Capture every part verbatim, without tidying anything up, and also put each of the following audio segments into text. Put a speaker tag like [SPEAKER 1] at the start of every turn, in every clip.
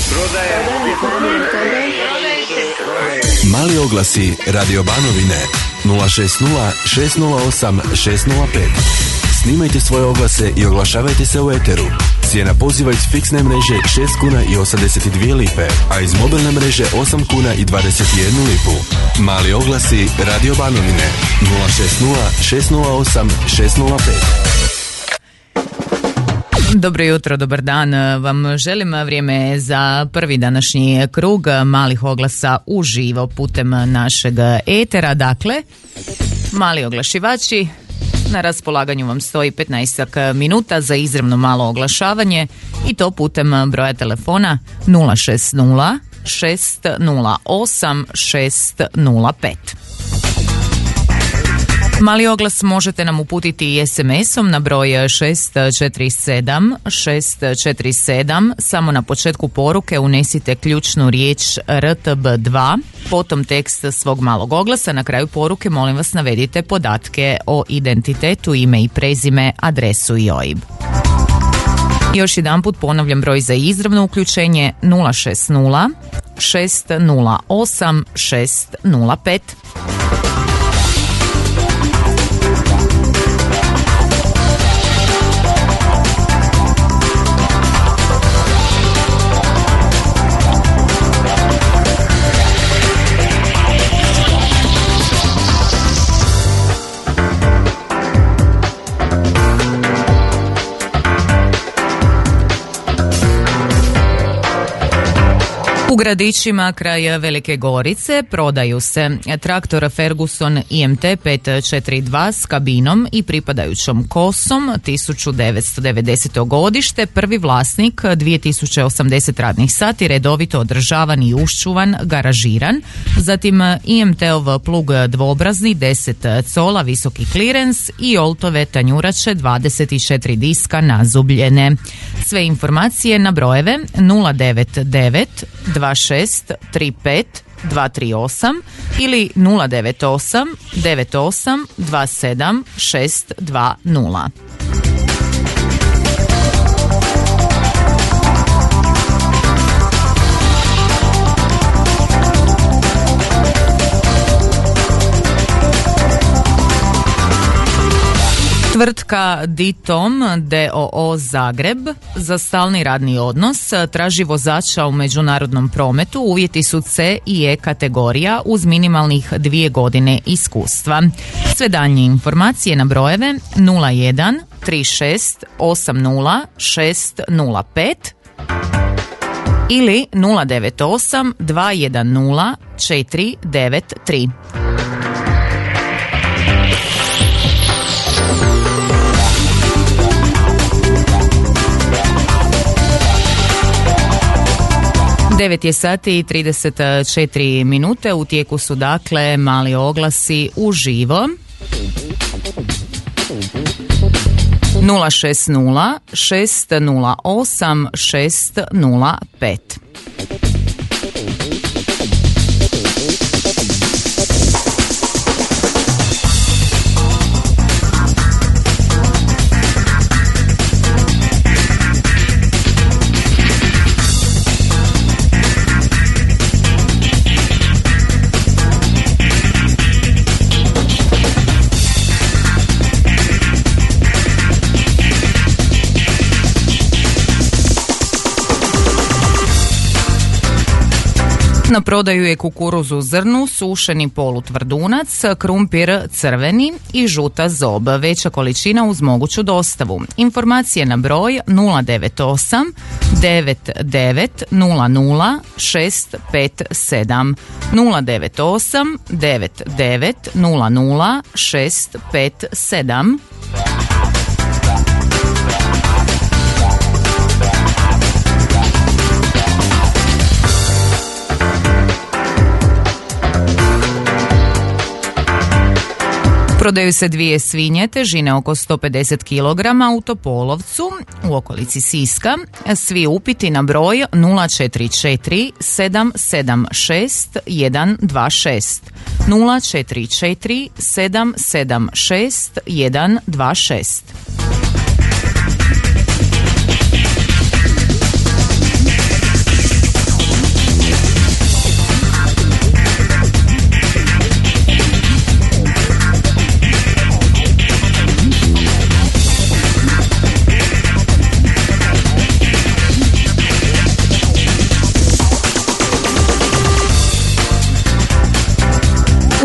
[SPEAKER 1] Mali oglasi Radio Banovine nula šest nula šest nula osam šest nula pet. Snimajte svoje oglase i oglašavajte se u eteru. Cijena poziva iz fiksne mreže šest kuna i osamdeset dvije lipe, a iz mobilne mreže osam kuna i dvadeset jednu lipu. Mali oglasi Radio Banovine nula šest nula šest nula osam šest nula pet.
[SPEAKER 2] Dobro jutro, dobar dan vam želim. Vrijeme za prvi današnji krug malih oglasa uživo putem našeg etera. Dakle, mali oglašivači, na raspolaganju vam stoji petnaest minuta za izravno malo oglašavanje i to putem broja telefona nula šest nula šest nula osam šest nula pet. Mali oglas možete nam uputiti i es em esom na broj šest četiri sedam šest četiri sedam. Samo na početku poruke unesite ključnu riječ er te be dva, potom tekst svog malog oglasa. Na kraju poruke molim vas navedite podatke o identitetu, ime i prezime, adresu i o i be. Još jedanput ponavljam broj za izravno uključenje nula šest nula šest nula osam šest nula pet. U Gradićima kraj Velike Gorice prodaju se traktor Ferguson i em te pet četiri dva s kabinom i pripadajućom kosom, tisuću devetsto devedesete. godište, prvi vlasnik dvije tisuće osamdeset radnih sati, redovito održavan i uščuvan, garažiran. Zatim i em te-ov plug dvobrazni deset cola, visoki klirens i oltove tanjurače dvadeset četiri diska nazubljene. Sve informacije na brojeve nula devet devet dva šest tri pet dva tri osam ili nula devet osam devet osam dva sedam šest dva nula. Tvrtka Ditom d o o Zagreb za stalni radni odnos traži vozača u međunarodnom prometu. Uvjeti su C i E kategorija uz minimalnih dvije godine iskustva. Sve daljnje informacije na brojeve nula jedan tri šest osam nula šest nula pet ili nula devet osam dva jedan nula četiri devet tri. devet je sati i trideset četiri minute, u tijeku su dakle mali oglasi uživo. nula šest nula šest nula osam šest nula pet. Na prodaju je kukuruz u zrnu, sušeni polutvrdunac, krumpir crveni i žuta zob. Veća količina uz moguću dostavu. Informacije na broj nula devet osam devet devet nula nula šest pet sedam nula devet osam devet devet nula nula šest pet sedam. Prodaju se dvije svinje težine oko sto pedeset kilograma u Topolovcu u okolici Siska. Svi upiti na broj nula četiri četiri sedam sedam šest jedan dva šest nula četiri četiri sedam sedam šest jedan dva šest.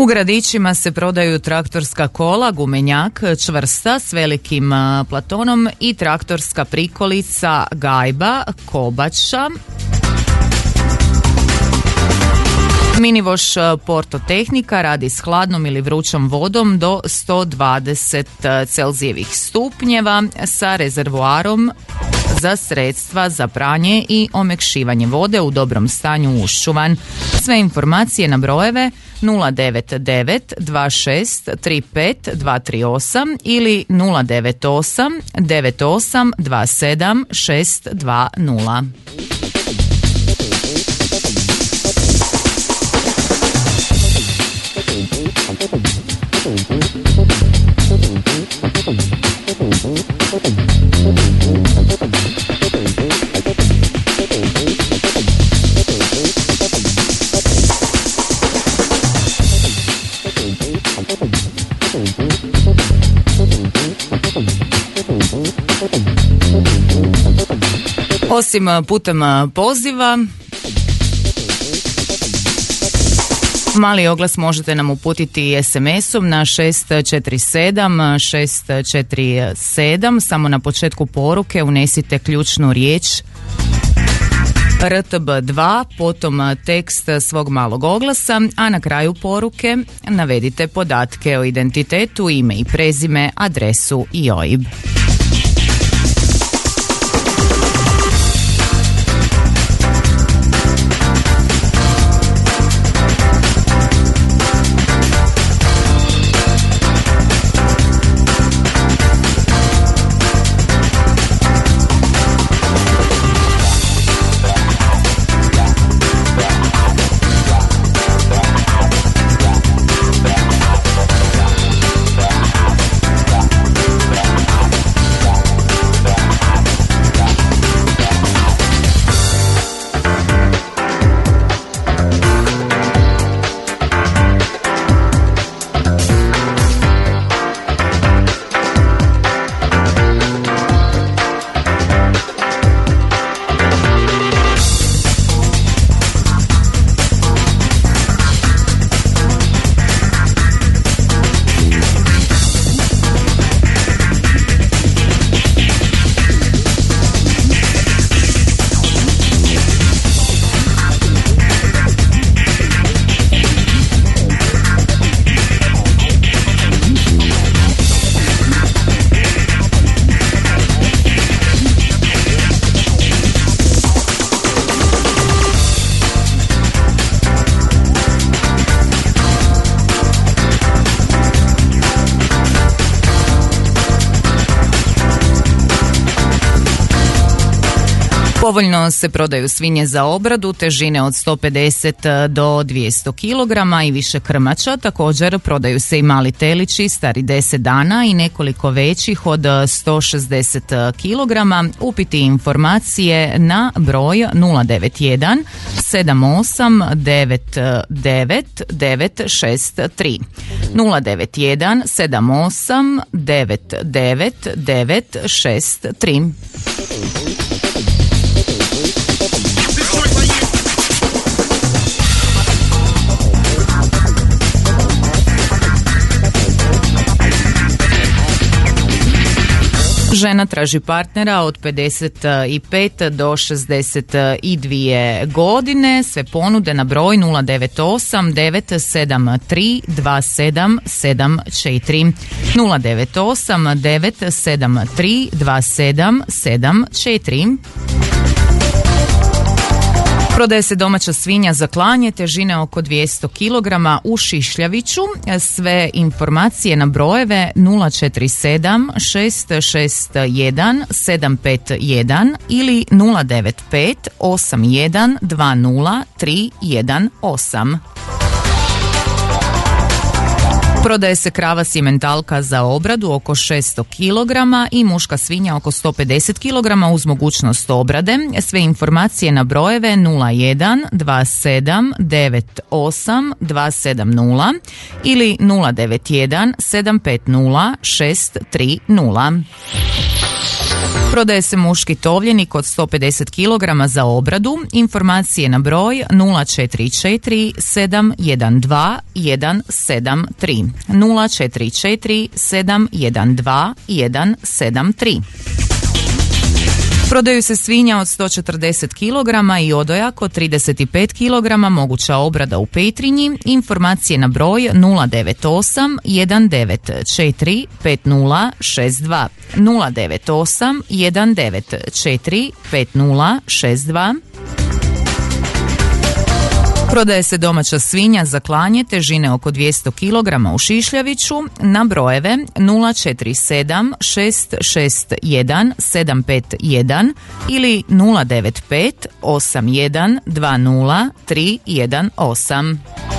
[SPEAKER 2] U gradićima se prodaju traktorska kola, gumenjak, čvrsta s velikim platonom i traktorska prikolica, gajba, kobača. Minivoš Porto Tehnika radi s hladnom ili vrućom vodom do sto dvadeset Celzijevih stupnjeva sa rezervoarom za sredstva za pranje i omekšivanje vode u dobrom stanju uščuvan. Sve informacije na brojeve nula devet devet dva šest tri pet dva tri osam ili nula devet osam devet osam dva sedam šest dva nula. Osim putem poziva, mali oglas možete nam uputiti es em esom na šest četiri sedam šest četiri sedam. Samo na početku poruke unesite ključnu riječ er te be dva, potom tekst svog malog oglasa, a na kraju poruke navedite podatke o identitetu, ime i prezime, adresu i o i be. Povoljno se prodaju svinje za obradu, težine od sto pedeset do dvjesto kilograma i više krmača. Također prodaju se i mali telići stari deset dana i nekoliko većih od sto šezdeset kilograma. Upiti informacije na broj nula devet jedan sedam osam devet devet devet šest tri. nula devet jedan sedam osam devet devet devet šest tri. Žena traži partnera od pedeset pet do šezdeset dvije godine. Sve ponude na broj nula devet osam devet sedam tri dva sedam sedam četiri. nula devet osam devet sedam tri dva sedam sedam četiri. Prodaje se domaća svinja za klanje, težine oko dvjesto kilograma u Šišljaviću. Sve informacije na brojeve nula četiri sedam šest šest jedan sedam pet jedan ili nula devet pet osam jedan dva nula tri jedan osam. Prodaje se krava simentalka za obradu oko šesto kilograma i muška svinja oko sto pedeset kilograma uz mogućnost obrade. Sve informacije na brojeve nula jedan dva sedam devet osam dva sedam nula ili nula devet jedan sedam pet nula šest tri nula. Prodaje se muški tovljenik od sto pedeset kilograma za obradu. Informacije na broj nula četiri četiri sedam jedan dva jedan sedam tri nula četiri četiri sedam jedan dva jedan sedam tri. Prodaju se svinja od sto četrdeset kilograma i odojak od trideset pet kilograma, moguća obrada u Petrinji. Informacije na broj nula devet osam jedan devet četiri pet nula šest dva nula devet osam jedan devet četiri pet nula šest dva. Prodaje se domaća svinja za klanje težine oko dvjesto kilograma u Šišljaviću na brojeve nula četiri sedam šest šest jedan sedam pet jedan ili nula devet pet osam jedan dva nula tri jedan osam.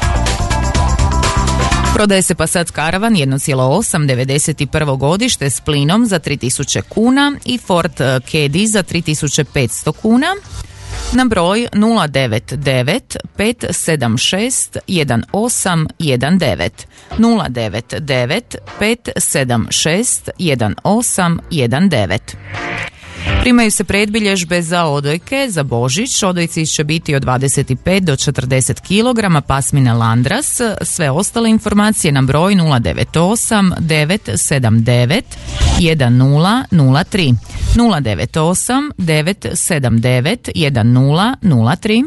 [SPEAKER 2] Prodaje se Passat Caravan jedan zarez osam devedeset prvo godište s plinom za tri tisuće kuna i Ford Caddy za tri tisuće petsto kuna. Na broj nula devet devet pet sedam šest jedan osam jedan devet nula devet devet pet sedam šest jedan osam jedan devet. Primaju se predbilježbe za odojke za Božić. Odojci će biti od dvadeset pet do četrdeset kilograma, pasmine Landras. Sve ostale informacije na broj nula devet osam devet sedam devet jedan nula nula tri nula devet osam devet sedam devet jedan nula nula tri.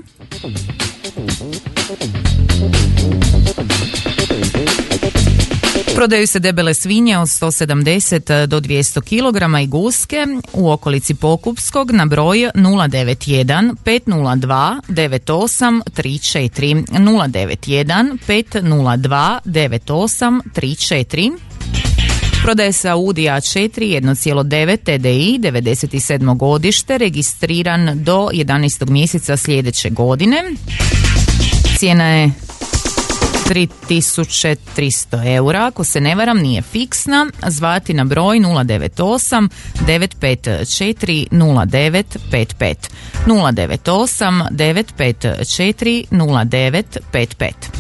[SPEAKER 2] Prodaju se debele svinje od sto sedamdeset do dvjesto kilograma i guske u okolici Pokupskog na broj nula devet jedan pet nula dva devet osam tri četiri nula devet jedan pet nula dva devet osam tri četiri. Prodaje se Audi A četiri jedan zarez devet T D I devedeset sedmo godište, registriran do jedanaestog mjeseca sljedeće godine. Cijena je tri tisuće tristo eura, ako se ne varam, nije fiksna. Zvati na broj nula devet osam devet pet četiri nula devet pet pet nula devet osam devet pet četiri nula devet pet pet.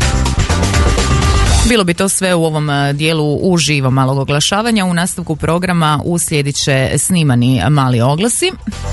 [SPEAKER 2] Bilo bi to sve u ovom dijelu uživo malog oglašavanja. U nastavku programa uslijedit će snimani mali oglasi.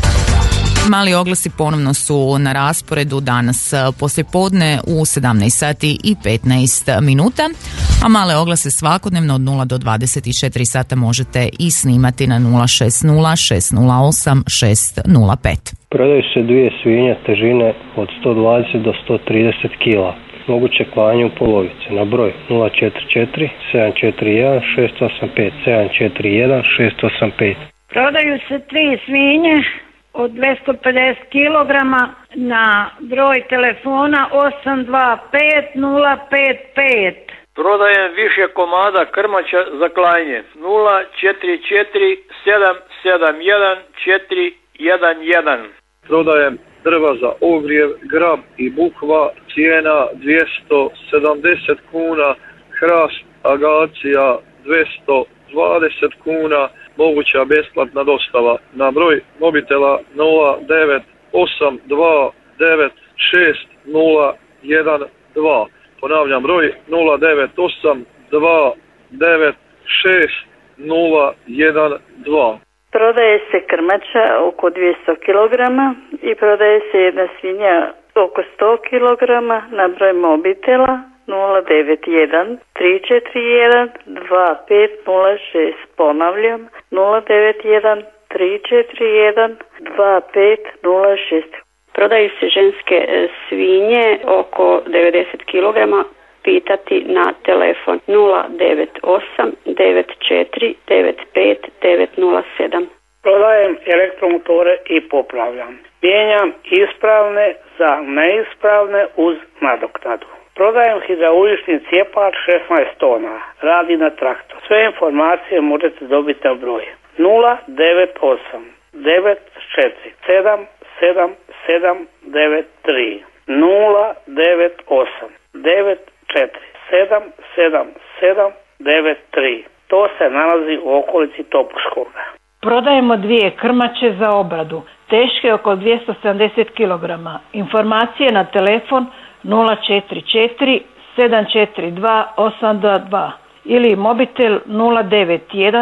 [SPEAKER 2] Mali oglasi ponovno su na rasporedu danas poslijepodne u sedamnaest sati i petnaest minuta, a male oglase svakodnevno od nula do dvadeset četiri sata možete i snimati na nula šest nula šest nula osam šest nula pet.
[SPEAKER 3] Prodaju se dvije svinje težine od sto dvadeset do sto trideset kila. Moguće klanje u polovice na broj nula četiri četiri sedam četiri jedan šest osam pet sedam četiri jedan šest osam pet.
[SPEAKER 4] Prodaju se tri svinje od dvjesto pedeset kilograma na broj telefona osam dva pet nula pet pet.
[SPEAKER 5] Prodajem više komada krmača za klanje nula četiri četiri sedam sedam jedan četiri jedan jedan.
[SPEAKER 6] Prodajem drva za ogrijev, grab i bukva, cijena dvjesto sedamdeset kuna, hrast, agacija dvjesto dvadeset kuna, moguća besplatna dostava na broj mobitela nula devet osam dva devet šest nula jedan dva. Ponavljam broj nula devet osam dva devet šest nula jedan dva.
[SPEAKER 7] Prodaje se krmača oko dvjesto kilograma i prodaje se jedna svinja oko sto kilograma na broj mobitela nula devet jedan tri četiri jedan dva pet nula šest. Ponavljam nula devet jedan tri četiri jedan dva pet nula šest.
[SPEAKER 8] Prodaju se ženske svinje oko devedeset kilograma. Pitati na telefon nula devet osam devet četiri devet pet devet nula sedam.
[SPEAKER 9] Prodajem elektromotore i popravljam. Mijenjam ispravne za neispravne uz nadoknadu. Prodajem hidraulični cijepar šesnaest tona. Radi na traktor. Sve informacije možete dobiti na broj nula devet osam devet četiri sedam sedam sedam devet tri nula devet osam devet četiri sedam sedam sedam devet tri. To se nalazi u okolici Topuškoga.
[SPEAKER 10] Prodajemo dvije krmače za obradu, teške oko dvjesto sedamdeset kilograma. Informacije na telefon nula četiri četiri sedam četiri dva osam dva dva ili mobitel nula devet jedan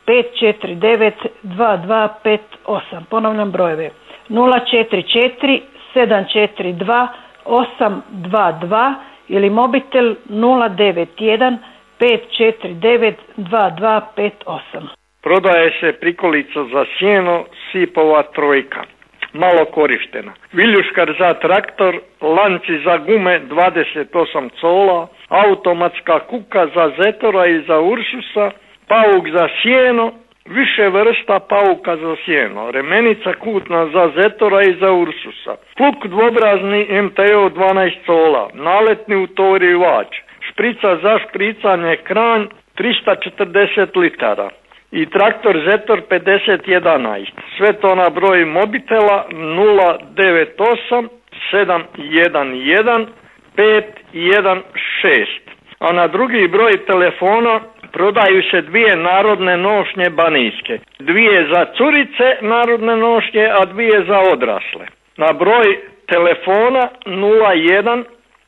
[SPEAKER 10] pet četiri devet dva dva pet osam. Ponavljam brojeve nula četiri četiri sedam četiri dva osam dva dva ili mobitel nula devet jedan pet četiri devet dva dva pet osam.
[SPEAKER 11] Prodaje se prikolica za sjeno Sipova trojka, malo korištena. Viljuškar za traktor, lanci za gume dvadeset osam cola, automatska kuka za Zetora i za Ursusa, pauk za sjeno, više vrsta pauka za sjeno, remenica kutna za Zetora i za Ursusa, pluk dvobrazni M T O dvanaest cola, naletni utorivač, šprica za špricanje kranj tristo četrdeset litara i traktor Zetor pedeset jedanaest. Sve to na broj mobitela nula devet osam sedam jedan jedan pet jedan šest. A na drugi broj telefona prodaju se dvije narodne nošnje banijske. Dvije za curice narodne nošnje, a dvije za odrasle. Na broj telefona nula jedan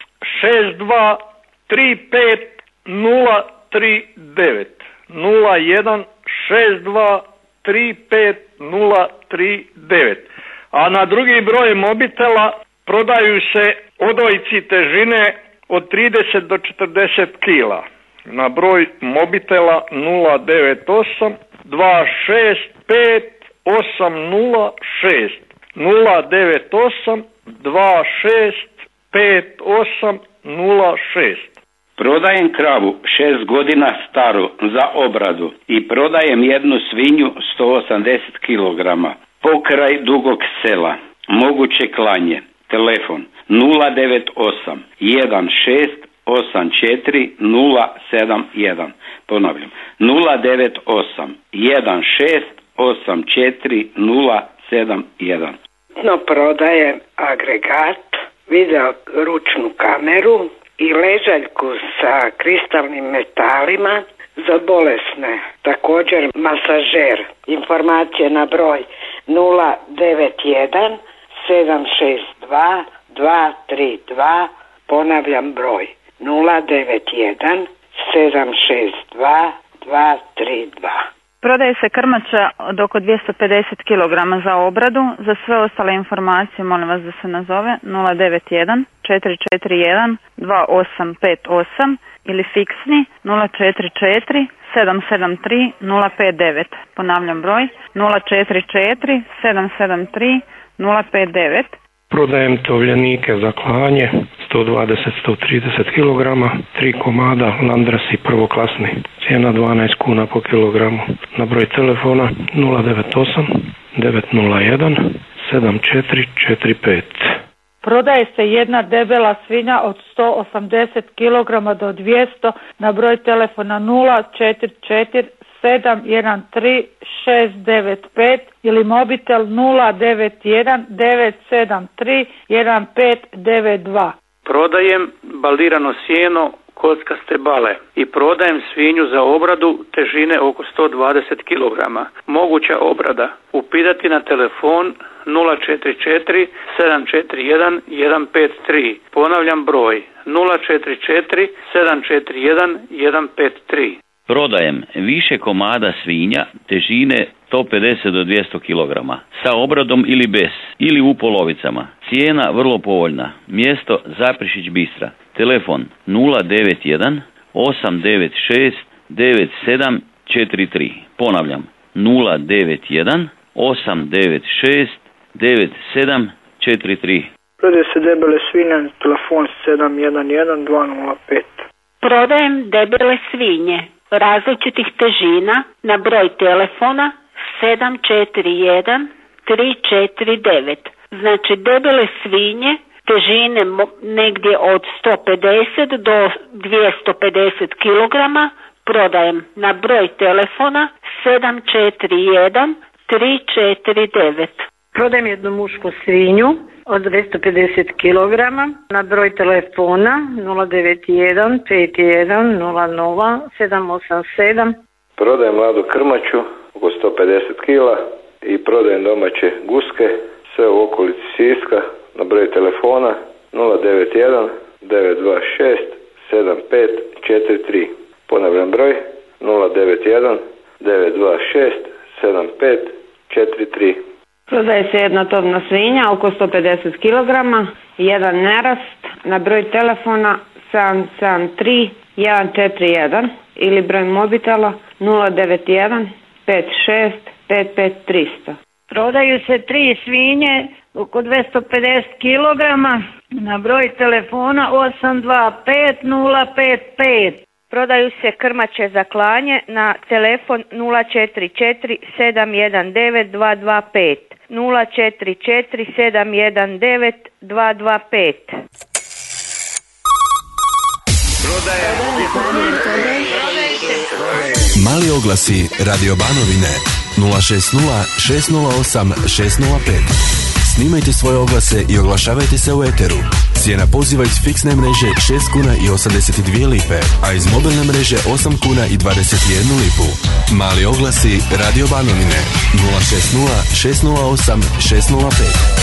[SPEAKER 11] šest dva tri pet nula tri devet. nula jedan šest dva tri pet nula tri devet. A na drugi broj mobitela prodaju se odojci težine od trideset do četrdeset kila. Na broj mobitela nula devet osam dva šest pet osam nula šest. nula devet osam dva šest pet osam nula šest.
[SPEAKER 12] Prodajem kravu šest godina staru za obradu i prodajem jednu svinju sto osamdeset kilograma. Pokraj Dugog Sela. Moguće klanje. Telefon nula devet osam jedan šest osam četiri nula sedam jedan. Ponavljam nula devet osam jedan šest osam četiri nula sedam jedan.
[SPEAKER 13] No, prodaje agregat, video ručnu kameru i ležaljku sa kristalnim metalima za bolesne. Također masažer. Informacije na broj nula devet jedan sedam šest dva dva tri dva. Ponavljam broj nula devet jedan sedam šest dva dva tri dva.
[SPEAKER 14] Prodaje se krmača od oko dvjesto pedeset kilograma za obradu. Za sve ostale informacije molim vas da se nazove nula devet jedan četiri četiri jedan dva osam pet osam ili fiksni nula četiri četiri sedam sedam tri nula pet devet. Ponavljam broj nula četiri četiri sedam sedam tri nula pet devet.
[SPEAKER 15] Prodajem tovljenike za klanje, sto dvadeset do sto trideset kilograma, tri komada landrasi prvoklasni, cijena dvanaest kuna po kilogramu. Na broj telefona nula devet osam devet nula jedan sedam četiri četiri pet.
[SPEAKER 10] Prodaje se jedna debela svinja od sto osamdeset kilograma do dvjesto na broj telefona nula četiri četiri sedam jedan tri šest devet pet ili mobitel nula devet jedan devet sedam tri jedan pet devet dva.
[SPEAKER 5] Prodajem balirano sjeno kockaste bale i prodajem svinju za obradu težine oko sto dvadeset kilograma. Moguća obrada. Upitati na telefon nula četiri četiri sedam četiri jedan jedan pet tri. Ponavljam broj nula četiri četiri sedam četiri jedan jedan pet tri.
[SPEAKER 16] Prodajem više komada svinja težine sto pedeset do dvjesto kilograma sa obradom ili bez ili u polovicama. Cijena vrlo povoljna. Mjesto Zaprešić Bistra. Telefon nula devet jedan osam devet šest devet sedam četiri tri. Ponavljam nula devet jedan osam devet šest devet sedam četiri tri.
[SPEAKER 9] Prodaje se debele svinje, telefon sedam jedan jedan dva nula pet.
[SPEAKER 17] Prodajem debele svinje različitih težina na broj telefona sedam četiri jedan tri četiri devet. Znači debele svinje težine negdje od sto pedeset do dvjesto pedeset kilograma prodajem na broj telefona sedam četiri jedan tri četiri devet.
[SPEAKER 4] Prodajem jednu mušku svinju od dvjesto pedeset kilograma na broj telefona nula devet jedan pet jedan nula nula sedam osam sedam.
[SPEAKER 18] Prodajem mladu krmaču oko sto pedeset kila i prodajem domaće guske sve u okolici Siska na broj telefona nula devet jedan devet dva šest sedam pet četiri tri. Ponavljam broj nula devet jedan devet dva šest sedam pet četiri tri.
[SPEAKER 19] Prodaje se jedna tovna svinja oko sto pedeset kilograma, jedan nerast na broj telefona sedam sedam tri jedan četiri jedan ili broj mobitela nula devet jedan pet šest pet pet tri nula nula.
[SPEAKER 20] Prodaju se tri svinje oko dvjesto pedeset kilograma na broj telefona osam dva pet nula pet pet.
[SPEAKER 21] Prodaju se krmače za klanje na telefon nula četiri četiri sedam jedan devet dva dva pet. nula četiri četiri sedam jedan devet dva dva pet.
[SPEAKER 1] Mali oglasi Radio Banovine nula šest nula šest nula osam šest nula pet. Snimajte svoje oglase i oglašavajte se u eteru. Cijena poziva iz fiksne mreže šest kuna i osamdeset dvije lipe, a iz mobilne mreže osam kuna i dvadeset jednu lipu. Mali oglasi Radio Banovine nula šest nula šest nula osam šest nula pet.